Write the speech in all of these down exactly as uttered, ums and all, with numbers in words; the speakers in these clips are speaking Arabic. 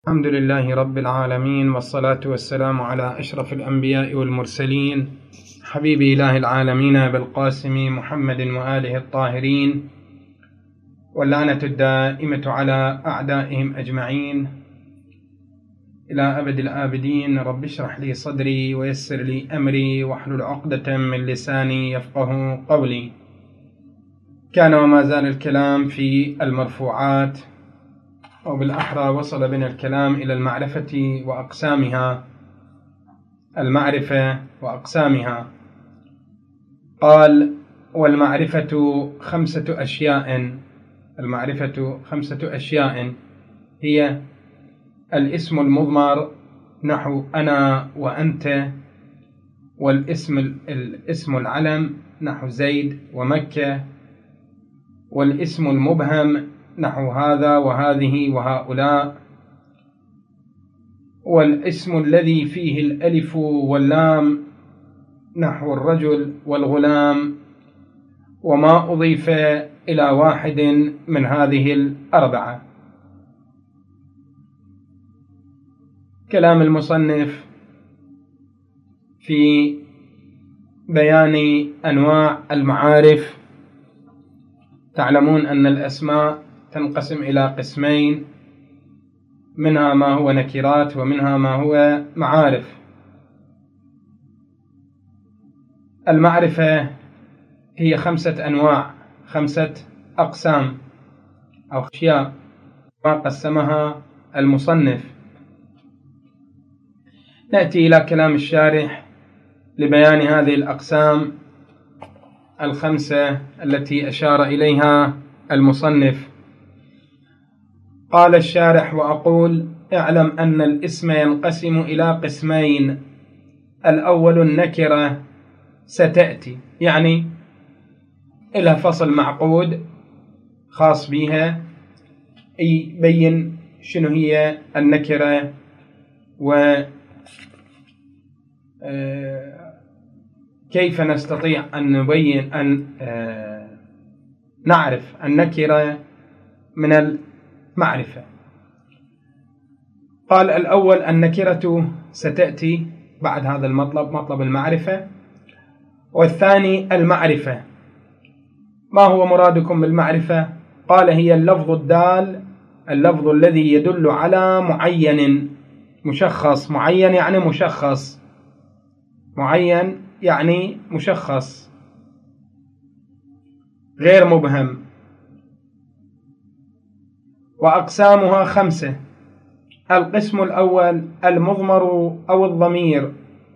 الحمد لله رب العالمين، والصلاة والسلام على أشرف الأنبياء والمرسلين، حبيب إله العالمين بالقاسم محمد وآله الطاهرين، واللعنة الدائمة على أعدائهم أجمعين إلى أبد الآبدين. رب اشرح لي صدري ويسر لي أمري واحلل عقدة من لساني يفقه قولي. كان وما زال الكلام في المرفوعات، أو بالأحرى وصل بنا الكلام إلى المعرفة وأقسامها. المعرفة وأقسامها، قال: والمعرفة خمسة أشياء. المعرفة خمسة أشياء هي الاسم المضمر نحو أنا وأنت، والاسم الاسم العلم نحو زيد ومكة، والاسم المبهم نحو هذا وهذه وهؤلاء، والاسم الذي فيه الألف واللام نحو الرجل والغلام، وما أضيف إلى واحد من هذه الأربعة. كلام المصنف في بيان أنواع المعارف. تعلمون أن الأسماء تنقسم إلى قسمين، منها ما هو نكرات ومنها ما هو معارف. المعرفة هي خمسة أنواع، خمسة أقسام أو أشياء ما قسمها المصنف. نأتي إلى كلام الشارح لبيان هذه الأقسام الخمسة التي أشار إليها المصنف. قال الشارح: وأقول اعلم أن الاسم ينقسم إلى قسمين. الأول النكرة ستأتي، يعني إلى فصل معقود خاص بها يبين شنو هي النكرة وكيف نستطيع أن نبين أن نعرف النكرة من المعرفة. قال: الأول النكرة ستأتي بعد هذا المطلب، مطلب المعرفة. والثاني المعرفة. ما هو مرادكم بالمعرفة؟ قال: هي اللفظ الدال، اللفظ الذي يدل على معين، مشخص. معين يعني مشخص، معين يعني مشخص غير مبهم. وأقسامها خمسة. القسم الأول المضمر أو الضمير.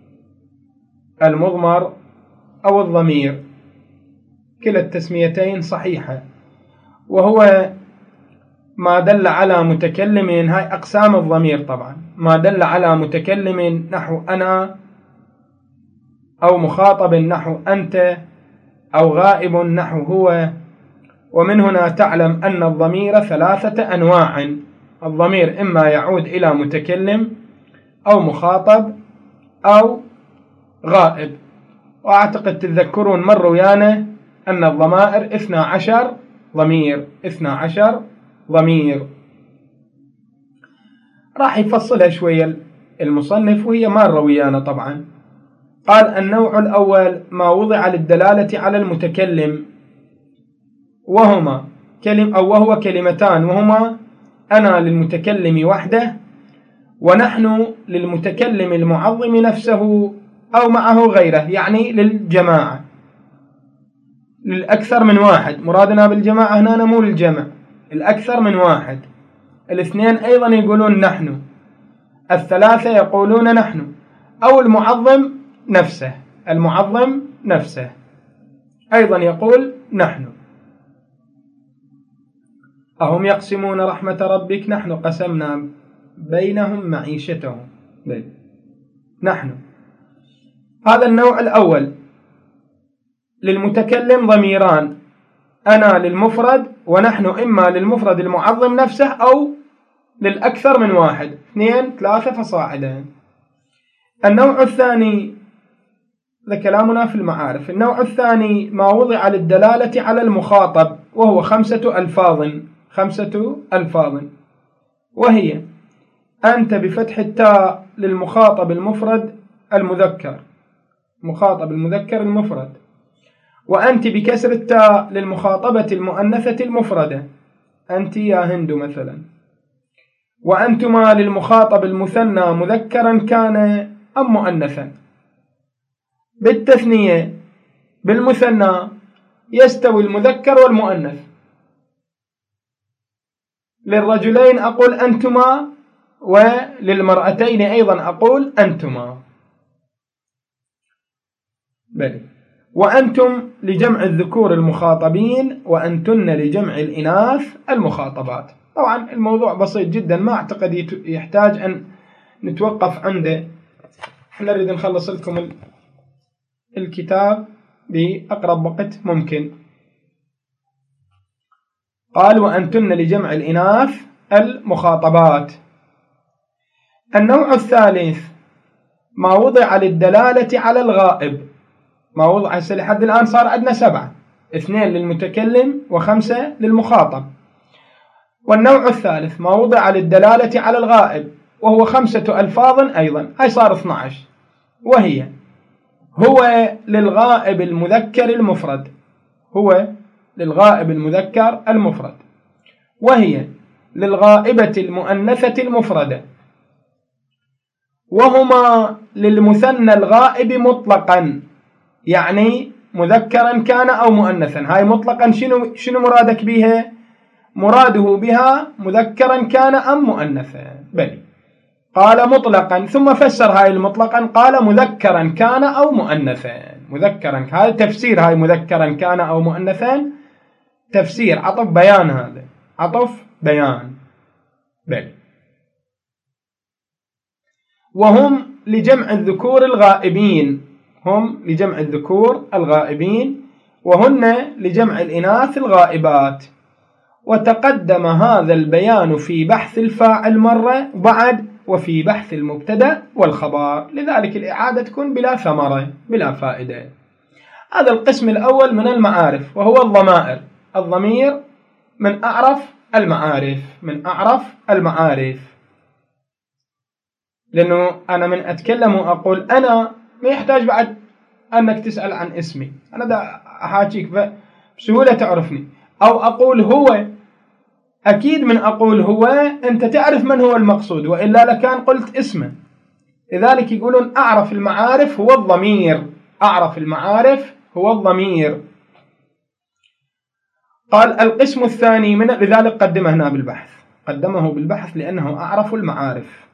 المضمر أو الضمير، كلا التسميتين صحيحة، وهو ما دل على متكلم. هاي أقسام الضمير طبعا، ما دل على متكلم نحو أنا، أو مخاطب نحو أنت، أو غائب نحو هو. ومن هنا تعلم أن الضمير ثلاثة أنواع. الضمير إما يعود إلى متكلم أو مخاطب أو غائب. وأعتقد تذكرون مر ويانا أن الضمائر اثنا عشر ضمير، اثنا عشر ضمير. راح يفصلها شوية المصنف وهي مر ويانا طبعا. قال: النوع الأول ما وضع للدلالة على المتكلم، وهما كلم أو وهو كلمتان، وهما أنا للمتكلم وحده، ونحن للمتكلم المعظم نفسه أو معه غيره، يعني للجماعة، للأكثر من واحد. مرادنا بالجماعة هنا مو للجمع، الأكثر من واحد. الاثنين أيضا يقولون نحن، الثلاثة يقولون نحن، أو المعظم نفسه، المعظم نفسه أيضا يقول نحن. أهم يقسمون رحمة ربك نحن قسمنا بينهم معيشتهم. نحن. هذا النوع الأول. للمتكلم ضميران، أنا للمفرد ونحن إما للمفرد المعظم نفسه أو للأكثر من واحد، اثنين ثلاثة فصاعدا. النوع الثاني، هذا كلامنا في المعارف. النوع الثاني ما وضع للدلالة على المخاطب، وهو خمسة ألفاظ. خمسة ألفاظ، وهي أنت بفتح التاء للمخاطب المفرد المذكر، مخاطب المذكر المفرد، وأنت بكسر التاء للمخاطبة المؤنثة المفردة، أنت يا هند مثلا، وأنتما للمخاطب المثنى مذكرا كان أم مؤنثا. بالتثنية بالمثنى يستوي المذكر والمؤنث، للرجلين أقول أنتما، وللمرأتين أيضا أقول أنتما. بل وأنتم لجمع الذكور المخاطبين، وأنتن لجمع الإناث المخاطبات. طبعا الموضوع بسيط جدا، ما أعتقد يحتاج أن نتوقف عنده، نريد نخلص لكم الكتاب بأقرب وقت ممكن. قال وأنتن لجمع الإناث المخاطبات. النوع الثالث ما وضع للدلالة على الغائب، ما وضع هسه لحد الآن صار عندنا سبعة، اثنين للمتكلم وخمسة للمخاطب. والنوع الثالث ما وضع للدلالة على الغائب، وهو خمسة ألفاظ أيضا، هاي صار اثنى عشر، وهي هو للغائب المذكر المفرد، هو للغائب المذكر المفرد، وهي للغائبة المؤنثة المفردة، وهما للمثنى الغائب مطلقا، يعني مذكرا كان أو مؤنثا. هاي مطلقا شنو شنو مرادك بها؟ مراده بها مذكرا كان أم مؤنثا. بل قال مطلقا، ثم فسر هاي المطلقا قال مذكرا كان أو مؤنثا. مذكرا، هذا تفسير هاي مذكرا كان أو مؤنثا، تفسير عطف بيان، هذا عطف بيان. بل وهم لجمع الذكور الغائبين، هم لجمع الذكور الغائبين، وهن لجمع الإناث الغائبات. وتقدم هذا البيان في بحث الفاعل مرة بعد، وفي بحث المبتدأ والخبر، لذلك الإعادة تكون بلا ثمرة بلا فائدة. هذا القسم الأول من المعارف، وهو الضمائر. الضمير من أعرف المعارف، من أعرف المعارف، لأنه أنا من أتكلم وأقول أنا ما يحتاج بعد أنك تسأل عن اسمي، أنا دا أحاكيك بسهولة تعرفني. أو أقول هو، أكيد من أقول هو أنت تعرف من هو المقصود، وإلا لكان قلت اسمه. لذلك يقولون أعرف المعارف هو الضمير، أعرف المعارف هو الضمير. قال القسم الثاني من، لذلك قدمه هنا بالبحث، قدمه بالبحث لأنه أعرف المعارف.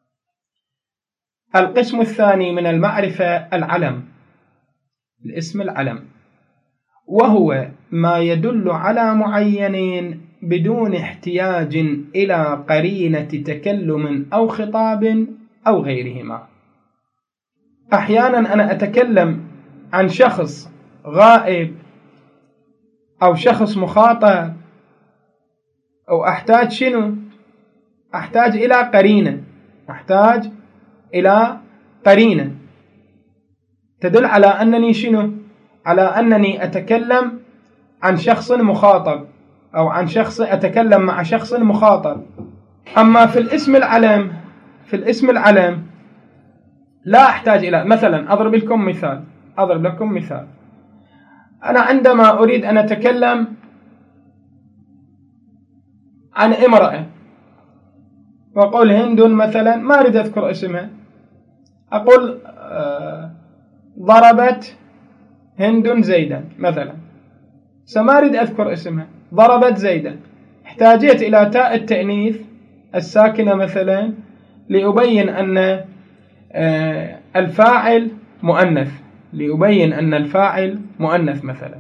القسم الثاني من المعرفة العلم، الاسم العلم، وهو ما يدل على معين بدون احتياج إلى قرينة تكلم أو خطاب أو غيرهما. أحيانا أنا أتكلم عن شخص غائب أو شخص مخاطب، أو أحتاج شنو؟ أحتاج إلى قرينة، أحتاج إلى قرينة تدل على أنني شنو؟ على أنني أتكلم عن شخص مخاطب، أو عن شخص أتكلم مع شخص مخاطب. أما في الاسم العلم، في الاسم العلم لا أحتاج إلى، مثلا أضرب لكم مثال، أضرب لكم مثال. أنا عندما أريد أن أتكلم عن امرأة وأقول هند مثلا، ما أريد أذكر اسمها، أقول آه ضربت هند زيدا مثلا، سما أريد أذكر اسمها، ضربت زيدا. احتاجت إلى تاء التأنيث الساكنة مثلا لأبين أن آه الفاعل مؤنث، لأبين أن الفاعل مؤنث مثلا.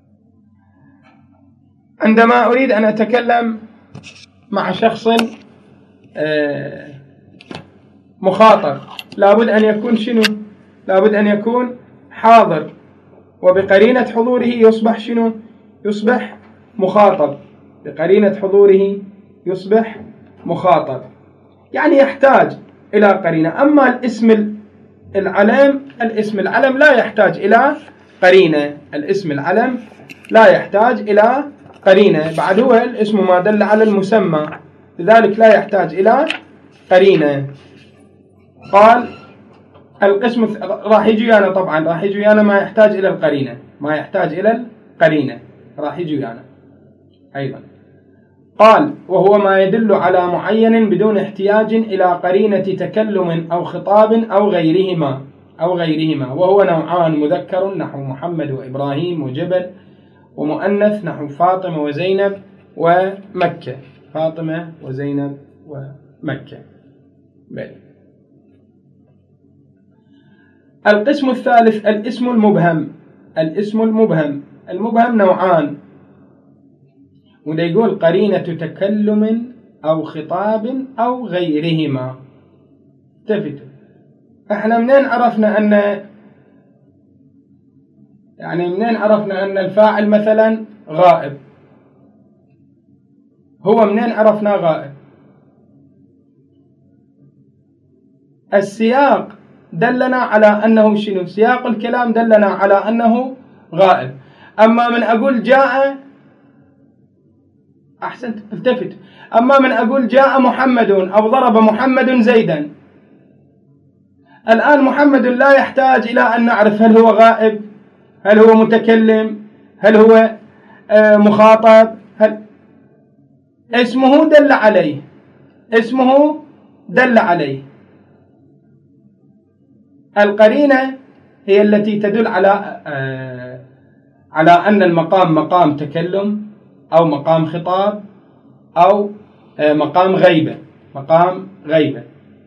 عندما أريد أن أتكلم مع شخص آه مخاطب، لابد أن يكون شنو؟ لابد أن يكون حاضر، وبقرينة حضوره يصبح شنو؟ يصبح مخاطب، بقرينة حضوره يصبح مخاطب، يعني يحتاج إلى قرينة. أما الاسم العلم، الاسم العلم لا يحتاج إلى قرينة، الاسم العلم لا يحتاج إلى قرينة، بعد هو الاسم ما دل على المسمى، لذلك لا يحتاج إلى قرينة. قال القسم راح يجي ويانا، طبعا راح يجي ويانا ما يحتاج إلى القرينة، ما يحتاج إلى القرينة راح يجي ويانا أيضا. قال وهو ما يدل على معين بدون احتياج إلى قرينة تكلم أو خطاب أو غيرهما أو غيرهما وهو نوعان: مذكر نحو محمد وإبراهيم وجبل، ومؤنث نحو فاطمة وزينب ومكة. فاطمة وزينب ومكة. بل. القسم الثالث الاسم المبهم. الاسم المبهم المبهم نوعان، وده يقول قرينة تكلم أو خطاب أو غيرهما. التفتوا، احنا منين عرفنا أن يعني منين عرفنا أن الفاعل مثلا غائب؟ هو منين عرفنا غائب؟ السياق دلنا على أنه شنو؟ سياق الكلام دلنا على أنه غائب. أما من أقول جاء، أحسنت التفت، أما من أقول جاء محمد أو ضرب محمد زيدا، الآن محمد لا يحتاج إلى أن نعرف هل هو غائب، هل هو متكلم، هل هو مخاطب، هل اسمه دل عليه، اسمه دل عليه. القرينة هي التي تدل على على أن المقام مقام تكلم أو مقام خطاب أو مقام غيبة، مقام غيبة.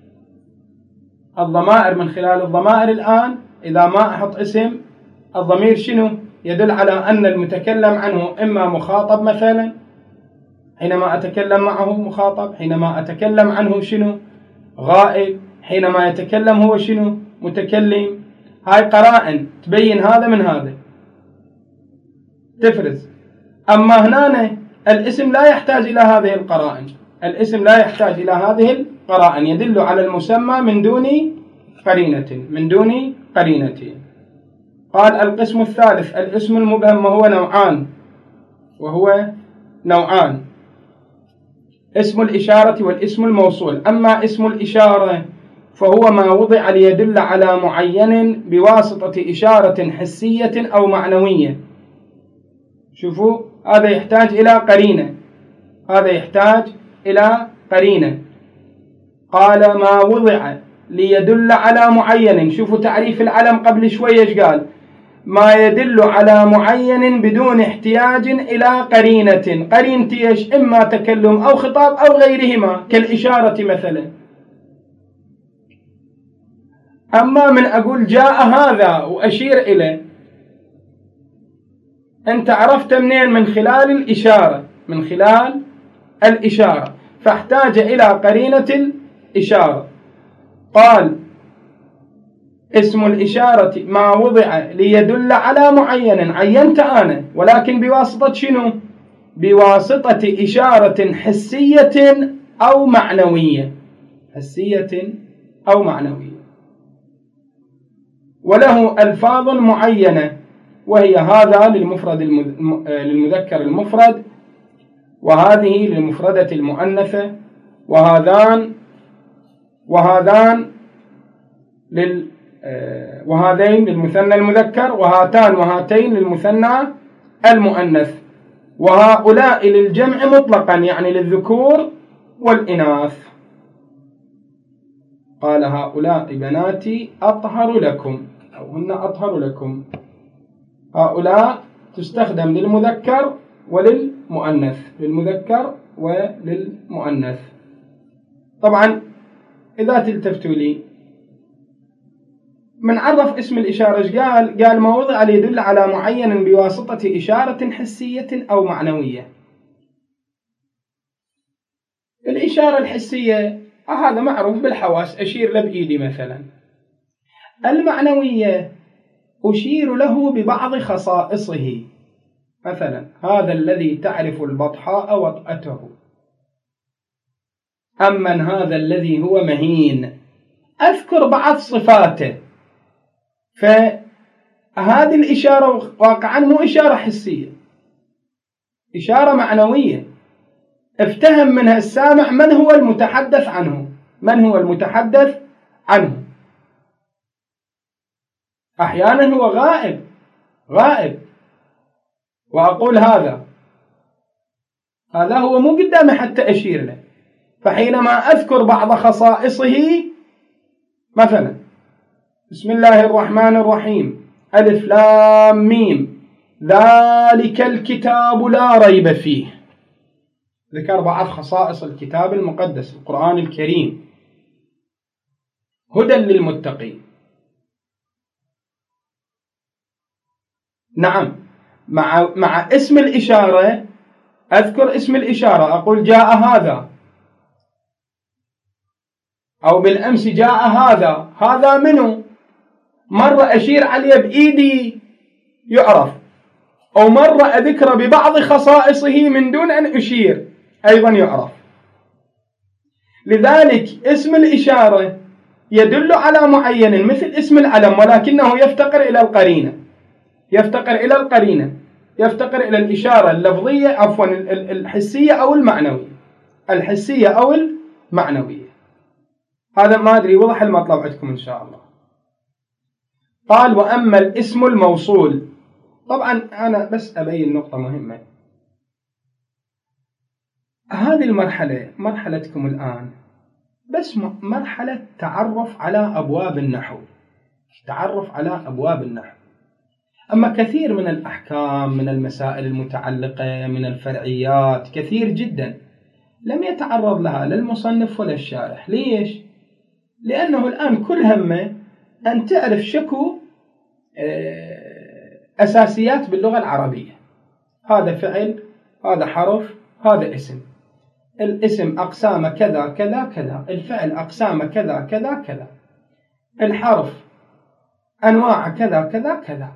الضمائر من خلال الضمائر الآن إذا ما أحط اسم، الضمير شنو؟ يدل على أن المتكلم عنه إما مخاطب مثلا حينما أتكلم معه مخاطب، حينما أتكلم عنه شنو؟ غائب، حينما يتكلم هو شنو؟ متكلم. هاي قرائن تبين هذا من هذا، تفرز. أما هنا الاسم لا يحتاج إلى هذه القرائن، الاسم لا يحتاج إلى هذه القرائن، يدل على المسمى من دون قرينة، من دون قرينة. قال القسم الثالث الاسم المبهم وهو نوعان، وهو نوعان: اسم الإشارة والاسم الموصول. أما اسم الإشارة فهو ما وضع ليدل على معين بواسطة إشارة حسية أو معنوية. شوفوا، هذا يحتاج إلى قرينة، هذا يحتاج إلى قرينة. قال ما وضع ليدل على معين. شوفوا تعريف العلم قبل شوية ايش قال؟ ما يدل على معين بدون احتياج إلى قرينة. قرينتي ايش؟ إما تكلم أو خطاب أو غيرهما كالإشارة مثلا. أما من أقول جاء هذا وأشير إليه، أنت عرفت منين؟ من خلال الإشارة، من خلال الإشارة، فاحتاج إلى قرينة الإشارة. قال اسم الإشارة ما وضع ليدل على معين، عينت أنا، ولكن بواسطة شنو؟ بواسطة إشارة حسية أو معنوية، حسية أو معنوية، وله ألفاظ معينة، وهي هذا للمفرد للمذكر المفرد، وهذه للمفردة المؤنثة، وهذان وهذان لل وهذين للمثنى المذكر، وهاتان وهاتين للمثنى المؤنث، وهؤلاء للجمع مطلقا يعني للذكور والإناث. قال هؤلاء بناتي أطهر لكم، أو هن أطهر لكم. هؤلاء تستخدم للمذكر وللمؤنث، للمذكر وللمؤنث. طبعا إذا تلتفتوا لي من عرف اسم الإشارة ايش قال؟ قال ما وضع ليدل على معين بواسطة إشارة حسية أو معنوية. الإشارة الحسية هذا معروف بالحواس، أشير له بإيدي مثلا. المعنوية أشير له ببعض خصائصه، مثلا هذا الذي تعرف البطحاء وطأته، أمن هذا الذي هو مهين، أذكر بعض صفاته. فهذه الإشارة واقعا مو إشارة حسية، إشارة معنوية، افتهم منها السامع من هو المتحدث عنه، من هو المتحدث عنه. أحيانا هو غائب غائب وأقول هذا هذا هو مو قدامي حتى أشير له، فحينما أذكر بعض خصائصه مثلا بسم الله الرحمن الرحيم ألف لام ميم ذلك الكتاب لا ريب فيه، ذكر بعض خصائص الكتاب المقدس القرآن الكريم، هدى للمتقين. نعم، مع مع اسم الإشارة أذكر اسم الإشارة، أقول جاء هذا، أو بالأمس جاء هذا، هذا منه، مرة أشير عليه بإيدي يعرف، أو مرة أذكر ببعض خصائصه من دون أن أشير أيضا يعرف. لذلك اسم الإشارة يدل على معين مثل اسم العلم، ولكنه يفتقر إلى القرينة، يفتقر إلى القرينة يفتقر إلى الإشارة اللفظية عفوا الحسية أو المعنوية، الحسية أو المعنوية. هذا ما أدري وضح المطلب عندكم إن شاء الله. قال وأما الاسم الموصول، طبعا أنا بس أبين نقطة مهمة، هذه المرحلة مرحلتكم الآن بس مرحلة تعرف على أبواب النحو، تعرف على أبواب النحو. أما كثير من الأحكام من المسائل المتعلقة من الفرعيات كثير جدا لم يتعرض لها لا المصنف ولا الشارح. ليش؟ لأنه الآن كل همه أن تعرف شكو أساسيات باللغة العربية، هذا فعل، هذا حرف، هذا اسم، الاسم أقسام كذا كذا كذا، الفعل أقسام كذا كذا كذا، الحرف أنواع كذا كذا كذا،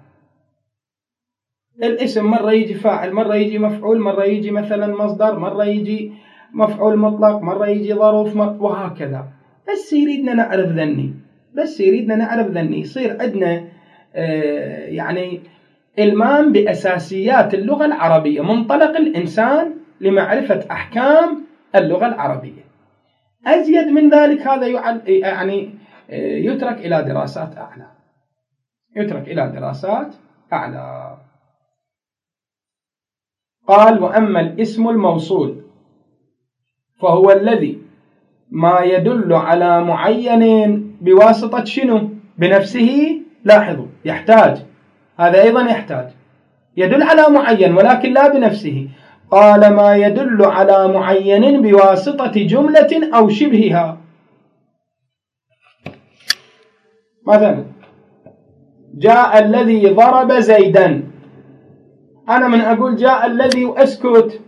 الاسم مرة يجي فاعل، مرة يجي مفعول، مرة يجي مثلا مصدر، مرة يجي مفعول مطلق، مرة يجي ظرف، وهكذا. بس يريدنا نعرف ذني، بس يريدنا نعرف ذني يصير عندنا آه يعني إلمام بأساسيات اللغة العربية، منطلق الإنسان لمعرفة أحكام اللغة العربية. أزيد من ذلك هذا يعني يترك إلى دراسات أعلى، يترك إلى دراسات أعلى. قال وأما الاسم الموصول فهو الذي ما يدل على معين بواسطة شنو؟ بنفسه. لاحظوا يحتاج، هذا أيضا يحتاج، يدل على معين ولكن لا بنفسه. قال ما يدل على معين بواسطة جملة أو شبهها. مثلا جاء الذي ضرب زيدا، أنا من أقول جاء الذي وأسكت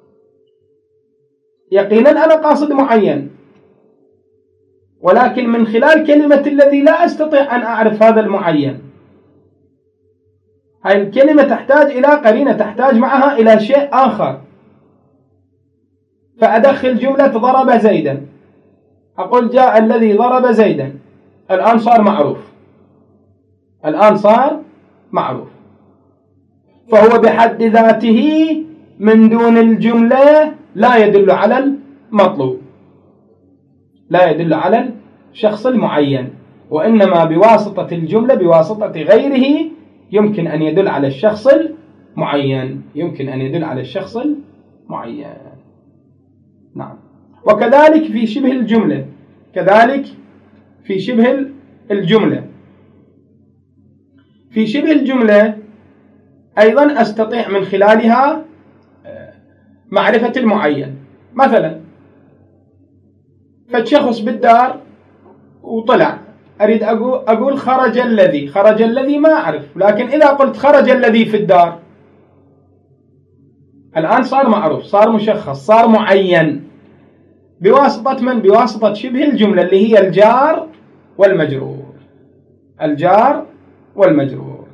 يقينا أنا قاصد معين، ولكن من خلال كلمة الذي لا أستطيع أن أعرف هذا المعين. هذه الكلمة تحتاج إلى قرينة، تحتاج معها إلى شيء آخر، فأدخل جملة ضرب زيدا، أقول جاء الذي ضرب زيدا، الآن صار معروف، الآن صار معروف، فهو بحد ذاته من دون الجملة لا يدل على المطلوب، لا يدل على الشخص المعين، وإنما بواسطة الجملة بواسطة غيره يمكن أن يدل على الشخص المعين، يمكن أن يدل على الشخص المعين. نعم. وكذلك في شبه الجملة، كذلك في شبه الجملة في شبه الجملة أيضا أستطيع من خلالها معرفة المعين. مثلا فالشخص بالدار وطلع، أريد أقول خرج الذي، خرج الذي ما أعرف، لكن إذا قلت خرج الذي في الدار الآن صار معروف، صار مشخص، صار معين بواسطة من؟ بواسطة شبه الجملة اللي هي الجار والمجرور، الجار والمجرور.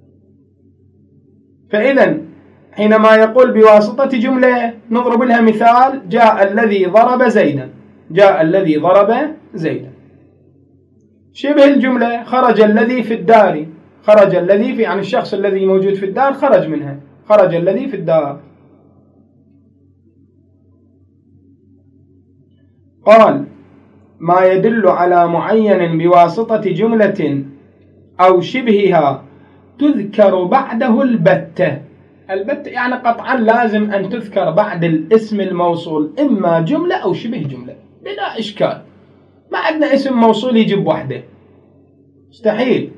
فإذا حينما يقول بواسطة جملة نضرب لها مثال، جاء الذي ضرب زيدا، جاء الذي ضرب زيدا. شبه الجملة خرج الذي في الدار، خرج الذي في يعني الشخص الذي موجود في الدار خرج منها، خرج الذي في الدار. قال ما يدل على معين بواسطة جملة أو شبهها تذكر بعده البتة. البتة يعني قطعا لازم أن تذكر بعد الاسم الموصول إما جملة أو شبه جملة بلا إشكال. ما عندنا اسم موصول يجيب وحده، مستحيل.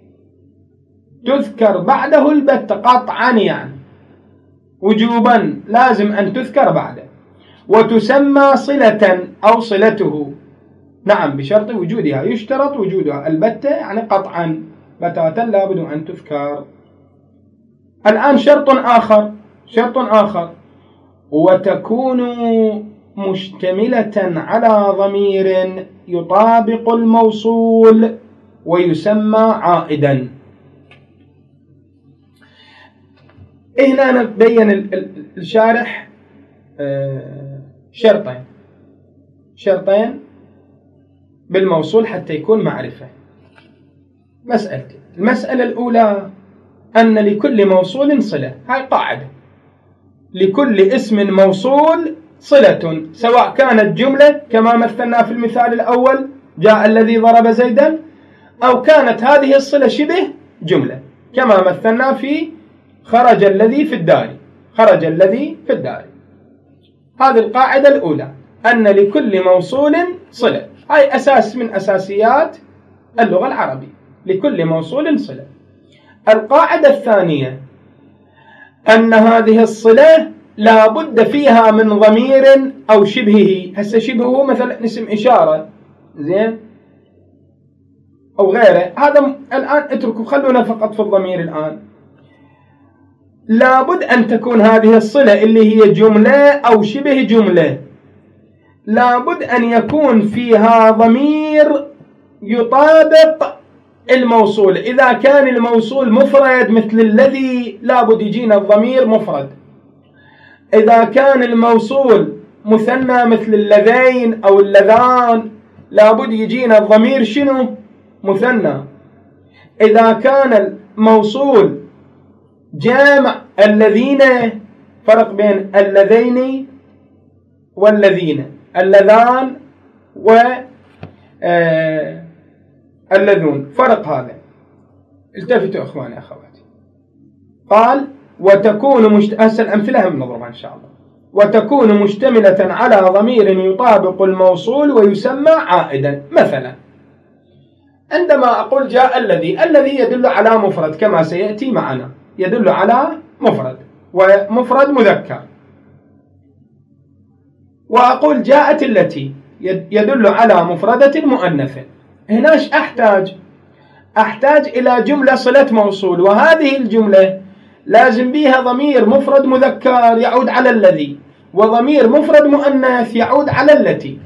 تذكر بعده البتة قطعا، يعني وجوبا لازم أن تذكر بعده. وتسمى صلة أو صلته، نعم بشرط وجودها، يشترط وجودها. البتة يعني قطعا بتاتا لابد أن تذكر. الآن شرط آخر، شرط آخر وتكون مشتملة على ضمير يطابق الموصول ويسمى عائدا. هنا نبين الشارح شرطين شرطين بالموصول حتى يكون معرفة. مسألتين. المسألة الأولى أن لكل موصول صلة، هاي قاعدة، لكل اسم موصول صلة، سواء كانت جملة كما مثلنا في المثال الأول جاء الذي ضرب زيدا، أو كانت هذه الصلة شبه جملة كما مثلنا في خرج الذي في الدار، خرج الذي في الدار. هذه القاعدة الأولى، أن لكل موصول صلة، هاي أساس من أساسيات اللغة العربية، لكل موصول صلة. القاعدة الثانية أن هذه الصلة لا بد فيها من ضمير أو شبهه. هسه شبهه مثلا اسم إشارة، زين، أو غيره، هذا الآن اتركوا، خلونا فقط في الضمير الآن. لابد أن تكون هذه الصلة اللي هي جملة أو شبه جملة، لابد أن يكون فيها ضمير يطابق الموصول. إذا كان الموصول مفرد مثل الذي لابد يجينا الضمير مفرد. إذا كان الموصول مثنى مثل اللذين أو اللذان لابد يجينا الضمير شنو؟ مثنى. إذا كان الموصول جامع الذين، فرق بين اللذين والذين، اللذان و آه اللذون، فرق هذا. التفتوا اخواني اخواتي. قال وتكون مشت... هسه الامثله هم نضربها ان شاء الله. وتكون مشتملة على ضمير يطابق الموصول ويسمى عائدا. مثلا عندما اقول جاء الذي، الذي يدل على مفرد كما سياتي معنا، يدل على مفرد ومفرد مذكر. واقول جاءت التي، يدل على مفردة مؤنثة. هناش أحتاج أحتاج إلى جملة صلة موصول، وهذه الجملة لازم بها ضمير مفرد مذكر يعود على الذي، وضمير مفرد مؤنث يعود على التي.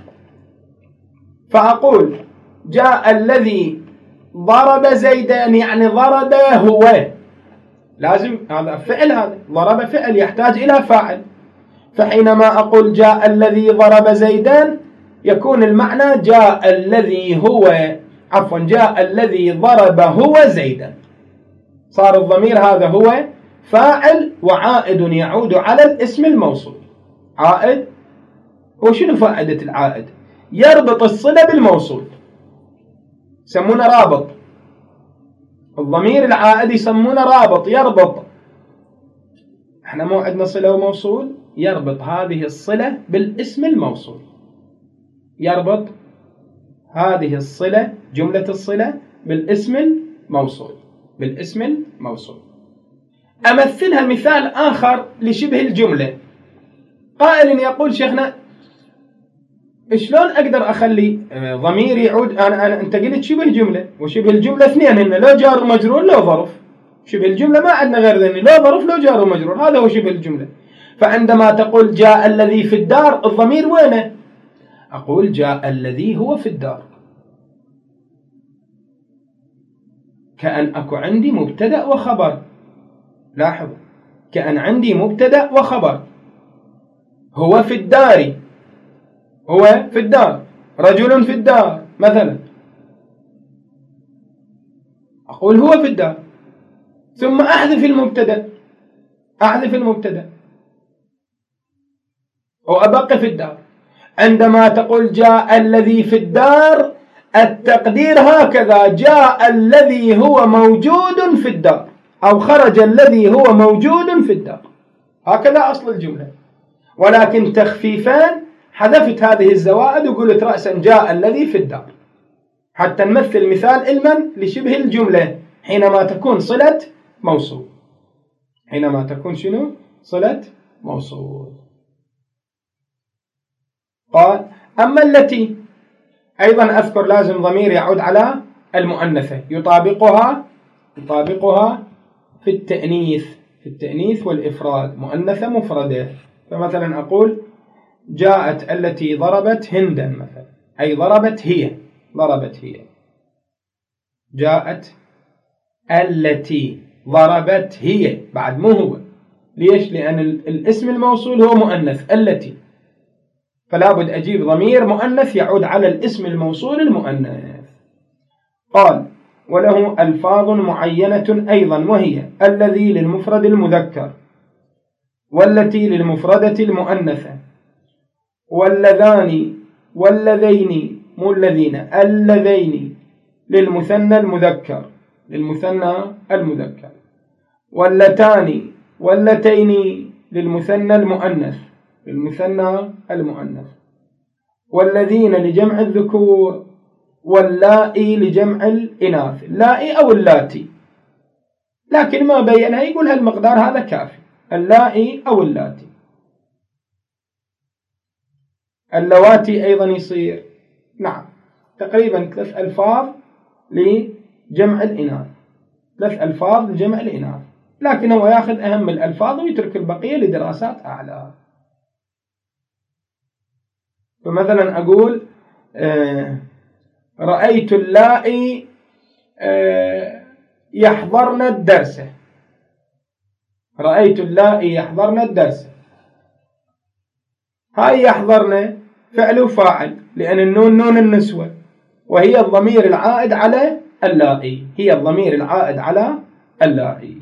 فأقول جاء الذي ضرب زيدا، يعني ضرب هو، لازم هذا فعل، هذا ضرب فعل يحتاج إلى فاعل. فحينما أقول جاء الذي ضرب زيدا يكون المعنى جاء الذي هو، عفوا جاء الذي ضرب هو زيدا. صار الضمير هذا هو فاعل وعائد يعود على الاسم الموصول. عائد، وشنو فائدة العائد؟ يربط الصلة بالموصول، يسمونه رابط. الضمير العائد يسمونه رابط، يربط. احنا مو عندنا صلة وموصول، يربط هذه الصلة بالاسم الموصول، يربط هذه الصلة، جملة الصلة، بالاسم الموصول، بالاسم الموصول. أمثلها مثال آخر لشبه الجملة. قائل يقول شيخنا شلون أقدر أخلي ضمير يعود؟ أنا, أنا أنت قلت شبه جملة، وشبه الجملة اثنين هن، لو جار ومجرور لو ظرف. شبه الجملة ما عندنا غير ذني، لو ظرف لو جار ومجرور، هذا هو شبه الجملة. فعندما تقول جاء الذي في الدار، الضمير وينه؟ أقول جاء الذي هو في الدار، كأن أكو عندي مبتدأ وخبر. لاحظ، كأن عندي مبتدأ وخبر. هو في الدار، هو في الدار، رجل في الدار مثلا، أقول هو في الدار، ثم أحذف المبتدأ، أحذف المبتدأ وأبقى في الدار. عندما تقول جاء الذي في الدار التقدير هكذا: جاء الذي هو موجود في الدار، أو خرج الذي هو موجود في الدار، هكذا أصل الجملة. ولكن تخفيفان حذفت هذه الزوائد وقلت رأسا جاء الذي في الدار، حتى نمثل مثال علما لشبه الجملة حينما تكون صلة موصول. حينما تكون شنو؟ صلة موصول. قال: أما التي أيضا أذكر لازم ضمير يعود على المؤنثة يطابقها يطابقها في التأنيث في التأنيث والإفراد، مؤنثة مفردة. فمثلا أقول جاءت التي ضربت هندا مثلا، أي ضربت هي ضربت هي جاءت التي ضربت هي، بعد مو هو. ليش؟ لأن الاسم الموصول هو مؤنث التي، فلا بد أجيب ضمير مؤنث يعود على الاسم الموصول المؤنث. قال: وله ألفاظ معينة أيضا، وهي الذي للمفرد المذكر، والتي للمفردة المؤنثة، واللذان واللذين مو الذين اللذين للمثنى المذكر للمثنى المذكر، واللتان واللتين للمثنى المؤنث للمثنى المؤنث، والذين لجمع الذكور، واللائي لجمع الإناث، اللائي أو اللاتي، لكن ما بينها يقول هالمقدار هذا كافي، اللائي أو اللاتي. اللواتي أيضا يصير، نعم، تقريبا ثلاث ألفاظ لجمع الإناث، ثلاث ألفاظ لجمع الإناث، لكن هو يأخذ أهم الألفاظ ويترك البقية لدراسات أعلى. فمثلا أقول آه رأيت اللائي آه يحضرن الدرس، رأيت اللائي يحضرن الدرس. هاي يحضرن فعل وفاعل، لأن النون نون النسوة، وهي الضمير العائد على اللائي، هي الضمير العائد على اللائي.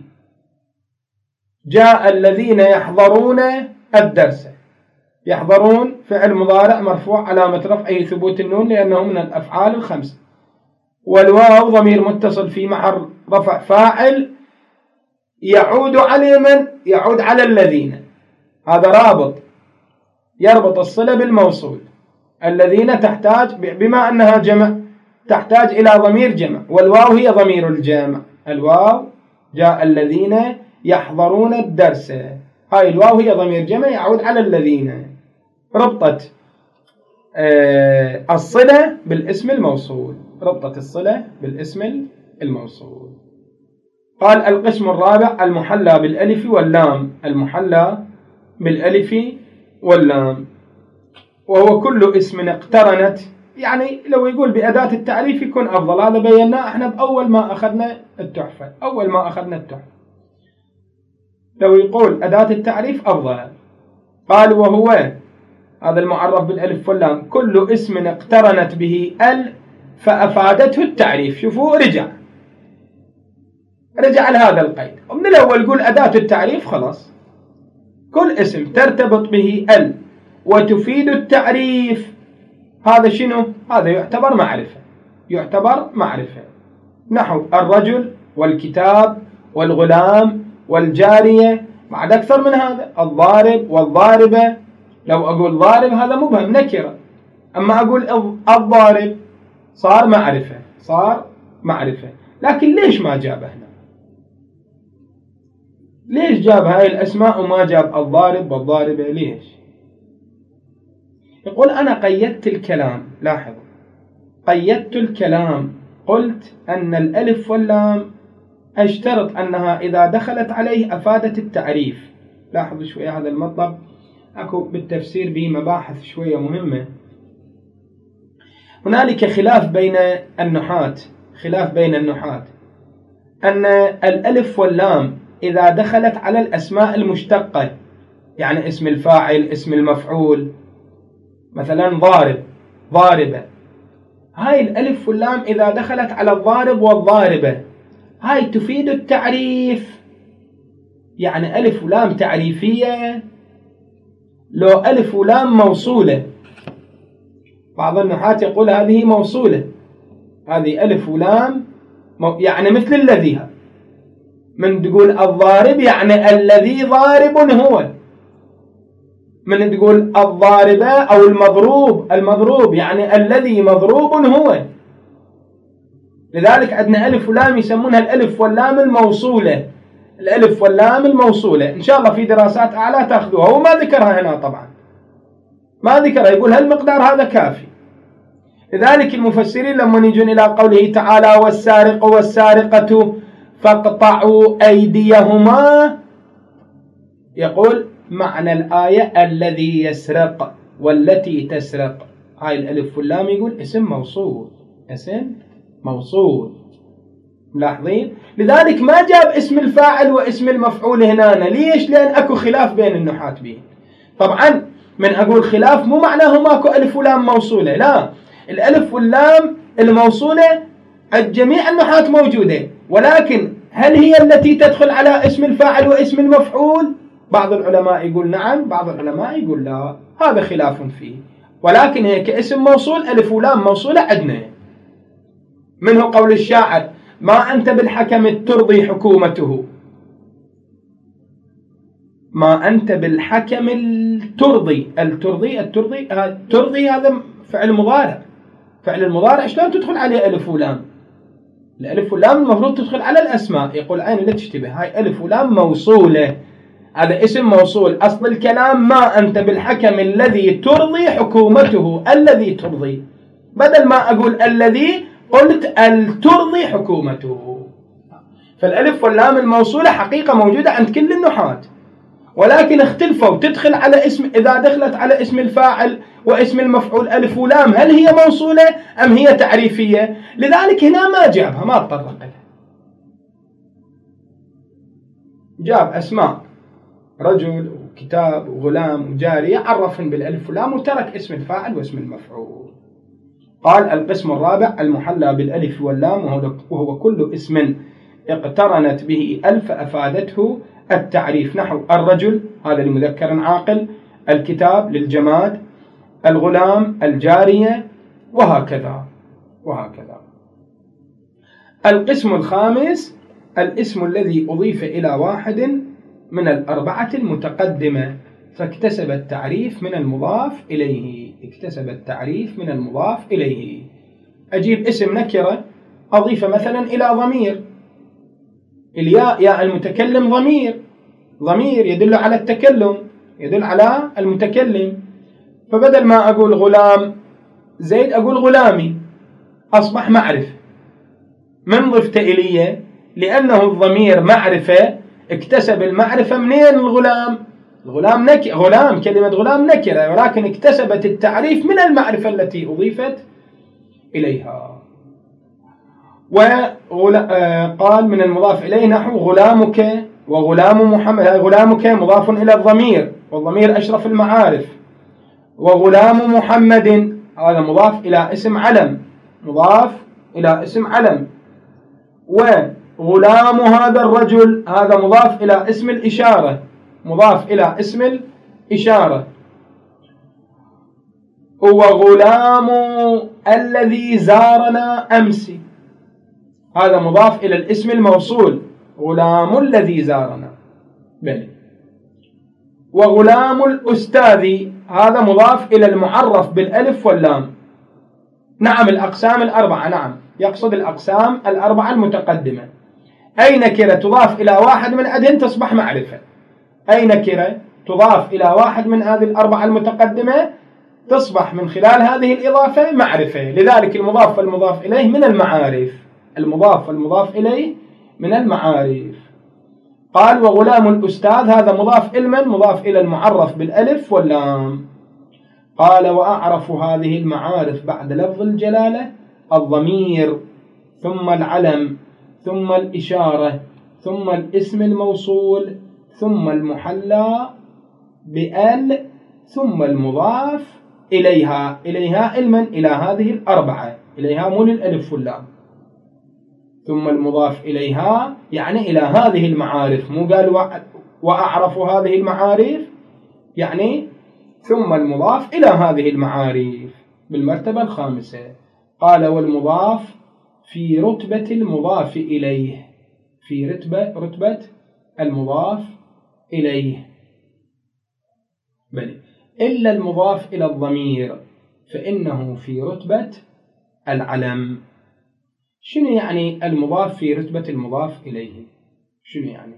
جاء الذين يحضرون الدرس، يحضرون فعل مضارع مرفوع علامة رفعه ثبوت النون لأنه من الأفعال الخمسة، والواو ضمير متصل في محل رفع فاعل يعود على من؟ يعود على الذين. هذا رابط يربط الصلة بالموصول. الذين تحتاج بما أنها جمع تحتاج إلى ضمير جمع، والواو هي ضمير الجمع. الواو جاء الذين يحضرون الدرس، هاي الواو هي ضمير جمع يعود على الذين. ربطت آه الصلة بالاسم الموصول، ربطت الصلة بالاسم الموصول. قال: القسم الرابع المحلى بالألف واللام، المحلى بالألف واللام، وهو كل اسم اقترنت، يعني لو يقول بأداة التعريف يكون أفضل، هذا بيناه احنا بأول ما أخذنا التحفة، أول ما أخذنا التحفة لو يقول أداة التعريف أفضل. قال: وهو هذا المعرف بالألف واللام كل اسم اقترنت به ال فأفادته التعريف. شوفوا، رجع رجع لهذا القيد، ومن الأول يقول أداة التعريف خلاص، كل اسم ترتبط به ال وتفيد التعريف، هذا شنو؟ هذا يعتبر معرفة، يعتبر معرفة. نحو الرجل والكتاب والغلام والجارية، بعد أكثر من هذا الضارب والضاربة. لو أقول ضارب هذا مبهم نكرة، أما أقول الضارب صار معرفة، صار معرفة. لكن ليش ما جاب هنا؟ ليش جاب هاي الأسماء وما جاب الضارب والضاربة؟ ليش؟ يقول: أنا قيدت الكلام، لاحظوا، قيدت الكلام، قلت أن الألف واللام أشترط أنها إذا دخلت عليه أفادت التعريف. لاحظوا شوية هذا المطلب، أكو بالتفسير به مباحث شوية مهمة. هنالك خلاف بين النحاة خلاف بين النحاة أن الألف واللام إذا دخلت على الأسماء المشتقة، يعني اسم الفاعل، اسم المفعول، مثلا ضارب، ضاربة، هاي الألف واللام إذا دخلت على الضارب والضاربة هاي تفيد التعريف، يعني ألف ولام تعريفية. لو ألف ولام موصولة بعض النحاة يقول هذه موصولة، هذه ألف ولام يعني مثل الذي، من تقول الضارب يعني الذي ضارب هو، من تقول الضاربة أو المضروب المضروب يعني الذي مضروب هو. لذلك عندنا ألف ولام يسمونها الألف واللام الموصولة، الألف واللام الموصولة. إن شاء الله في دراسات أعلى تأخذوها، هو ما ذكرها هنا طبعا، ما ذكرها، يقول هالمقدار هذا كافي. لذلك المفسرين لما يجون إلى قوله تعالى والسارق والسارقة فاقطعوا أيديهما، يقول معنى الآية الذي يسرق والتي تسرق، هاي الألف واللام يقول اسم موصول، اسم موصول، ملاحظين؟ لذلك ما جاب اسم الفاعل واسم المفعول هنا. ليش؟ لأن أكو خلاف بين النحاة به. طبعا من أقول خلاف مو معناه ماكو ألف ولام موصولة، لا، الألف واللام الموصولة الجميع النحاة موجودة، ولكن هل هي التي تدخل على اسم الفاعل واسم المفعول؟ بعض العلماء يقول نعم، بعض العلماء يقول لا، هذا خلاف فيه. ولكن هي كاسم موصول ألف ولام موصولة عندنا. منه قول الشاعر ما أنت بالحكم ترضي حكومته، ما أنت بالحكم الترضي، الترضي الترضي ترضي هذا فعل مضارع، فعل المضارع شلون تدخل عليه ألف ولام؟ الألف واللام المفروض تدخل على الأسماء، يقول عين لا تشتبه، هاي ألف ولام موصولة، هذا اسم موصول. أصل الكلام ما أنت بالحكم الذي ترضي حكومته، الذي ترضي، بدل ما أقول الذي قلت الترضي حكومته. فالألف واللام الموصولة حقيقة موجودة عند كل النحاة، ولكن اختلفوا تدخل على اسم، إذا دخلت على اسم الفاعل واسم المفعول ألف ولام هل هي موصولة أم هي تعريفية؟ لذلك هنا ما جابها، ما تطرق لها، جاب أسماء رجل وكتاب وغلام وجارية عرفهم بالألف واللام وترك اسم الفاعل واسم المفعول. قال القسم الرابع المحلى بالألف واللام، وهو كل اسم اقترنت به ألف أفادته التعريف، نحو الرجل هذا لمذكر عاقل، الكتاب للجماد، الغلام الجارية، وهكذا وهكذا. القسم الخامس الاسم الذي أضيف إلى واحد من الأربعة المتقدمة فاكتسب التعريف من المضاف إليه، اكتسب التعريف من المضاف إليه. أجيب اسم نكرة أضيف مثلا إلى ضمير، الياء ياء المتكلم ضمير، ضمير يدل على التكلم، يدل على المتكلم، فبدل ما أقول غلام زيد أقول غلامي، أصبح معرفة. من ضفت إليه لأنه الضمير معرفة، اكتسب المعرفة منين؟ الغلام، الغلام نك... غلام كلمة غلام نكرة، ولكن اكتسبت التعريف من المعرفة التي أضيفت إليها. وقال من المضاف إليه نحو غلامك وغلام محمد، غلامك مضاف إلى الضمير والضمير أشرف المعارف، وغلام محمد هذا مضاف إلى اسم علم، مضاف إلى اسم علم، وغلام هذا الرجل هذا مضاف إلى اسم الإشارة، مضاف إلى اسم الإشارة. وغلام الذي زارنا أمس هذا مضاف إلى الاسم الموصول، غلام الذي زارنا بل. وغلام الأستاذ هذا مضاف إلى المعرف بالألف واللام. نعم الأقسام الأربعة، نعم يقصد الأقسام الأربعة المتقدمة. أي نكرة تضاف إلى واحد من عدن تصبح معرفة، أي نكرة تضاف إلى واحد من هذه الأربعة المتقدمة تصبح من خلال هذه الإضافة معرفة. لذلك المضاف والمضاف إليه من المعارف، المضاف والمضاف إليه من المعارف. قال وغلام الأستاذ هذا مضاف إلى من؟ مضاف إلى المعرف بالألف واللام. قال وأعرف هذه المعارف بعد لفظ الجلالة الضمير ثم العلم ثم الإشارة ثم الاسم الموصول ثم المحلى بأل ثم المضاف إليها، إليها علما إلى هذه الأربعة، إليها مو للألف واللام، ثم المضاف إليها يعني إلى هذه المعارف، مو قال وأعرف هذه المعارف، يعني ثم المضاف إلى هذه المعارف. بالمرتبة الخامسة. قال والمضاف في رتبة المضاف إليه، في رتبة رتبة المضاف إليه بل إلا المضاف إلى الضمير فإنه في رتبة العلم. شنو يعني المضاف في رتبة المضاف إليه؟ شنو يعني؟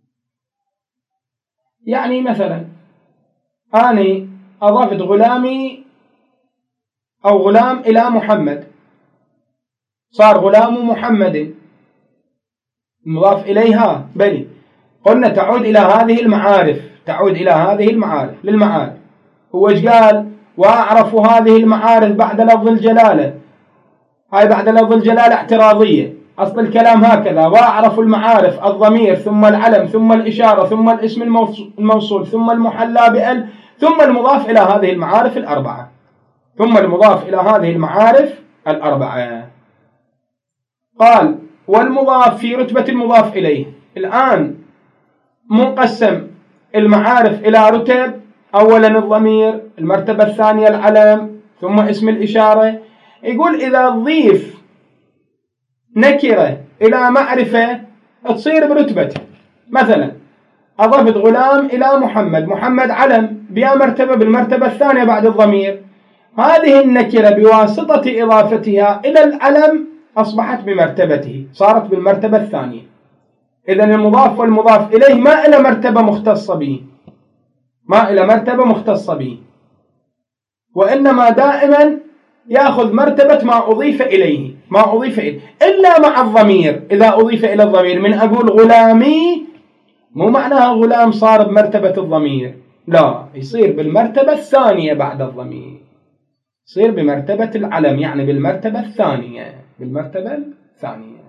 يعني مثلا أنا أضفت غلامي أو غلام إلى محمد، صار غلام محمد المضاف إليها بلي، قلنا تعود إلى هذه المعارف، تعود إلى هذه المعارف للمعارف. هو ايش قال؟ وأعرف هذه المعارف بعد لفظ الجلالة، هاي بعد لفظ الجلالة اعتراضية، أصل الكلام هكذا: وأعرف المعارف الضمير ثم العلم ثم الإشارة ثم الاسم الموصول ثم المحلى بأل ثم المضاف إلى هذه المعارف الأربعة، ثم المضاف إلى هذه المعارف الأربعة. قال والمضاف في رتبة المضاف إليه. الآن منقسم المعارف إلى رتب: أولا الضمير، المرتبة الثانية العلم، ثم اسم الإشارة. يقول إذا تضيف نكرة إلى معرفة تصير برتبته. مثلا أضفت غلام إلى محمد، محمد علم بيا مرتبة بالمرتبة الثانية بعد الضمير، هذه النكرة بواسطة إضافتها إلى العلم أصبحت بمرتبته، صارت بالمرتبة الثانية. إذن المضاف والمضاف إليه ما إلى مرتبة مختصة به، ما إلى مرتبة مختصة به، وإنما دائما يأخذ مرتبة ما أضيف إليه، ما أضيف إليه، إلا مع الضمير. إذا أضيف إلى الضمير من أقول غلامي، مو معناها غلام صار بمرتبة الضمير، لا، يصير بالمرتبة الثانية بعد الضمير، يصير بمرتبة العلم، يعني بالمرتبة الثانية، بالمرتبة الثانية.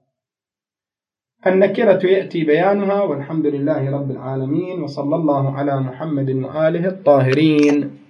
النكرة يأتي بيانها. والحمد لله رب العالمين، وصلى الله على محمد وآله الطاهرين.